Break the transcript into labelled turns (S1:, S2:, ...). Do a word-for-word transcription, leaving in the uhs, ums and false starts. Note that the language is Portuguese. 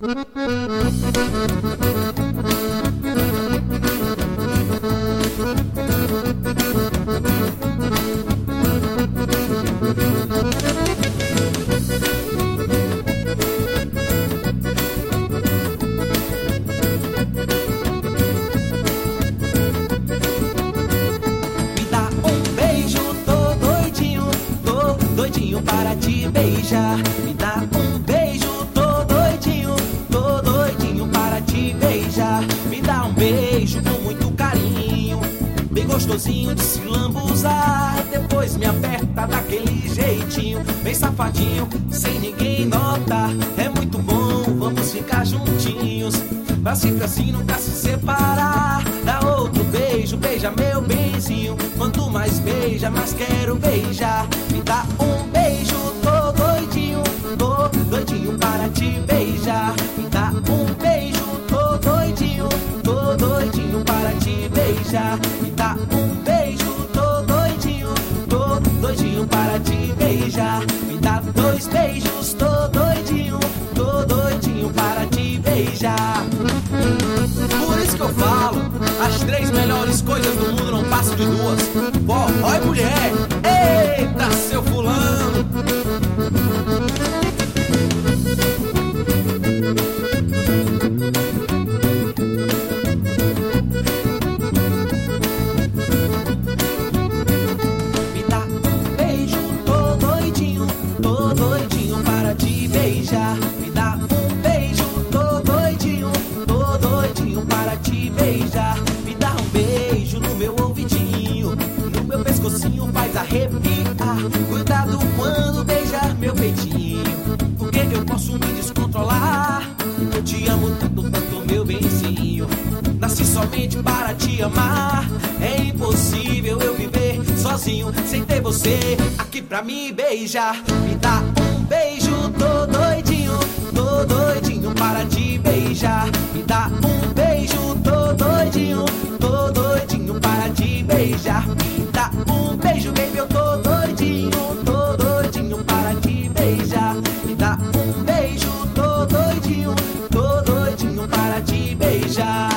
S1: Para te beijar, me dá um beijo, tô doidinho, tô doidinho para te beijar. Me dá um beijo com muito carinho, bem gostosinho de se lambuzar. Depois me aperta daquele jeitinho, bem safadinho, sem ninguém notar. É muito bom, vamos ficar juntinhos, pra sempre assim nunca se separar. Dá outro beijo, beija meu benzinho, quanto mais beija, mais quero beijar. Me dá um beijo, tô doidinho, tô doidinho para te beijar. Me dá um beijo, tô doidinho, tô doidinho para te beijar. Me dá um beijo, tô doidinho, tô doidinho para te beijar. Me dá dois beijos, tô doidinho, tô doidinho para te beijar. Por isso que eu falo, as três melhores coisas do mundo não passam de duas: forró e mulher. Eita, seu fulano! Me dá um beijo, tô doidinho, tô doidinho para te beijar. Me dá um beijo, tô doidinho, tô doidinho para te beijar. Me dá um beijo no meu ouvidinho, no meu pescocinho faz arrepiar. Cuidado quando beijar meu peitinho, porque eu posso me descontrolar. Eu te amo tanto, tanto meu benzinho, nasci somente para te amar. É impossível eu viver sozinho sem ter você aqui pra me beijar. Me dá um beijo, tô doidinho, tô doidinho para te beijar. Me dá um beijo, tô doidinho, tô doidinho para te beijar. Me dá um beijo, baby, eu tô doidinho, tô doidinho para te beijar. Me dá um beijo, tô doidinho, tô doidinho para te beijar.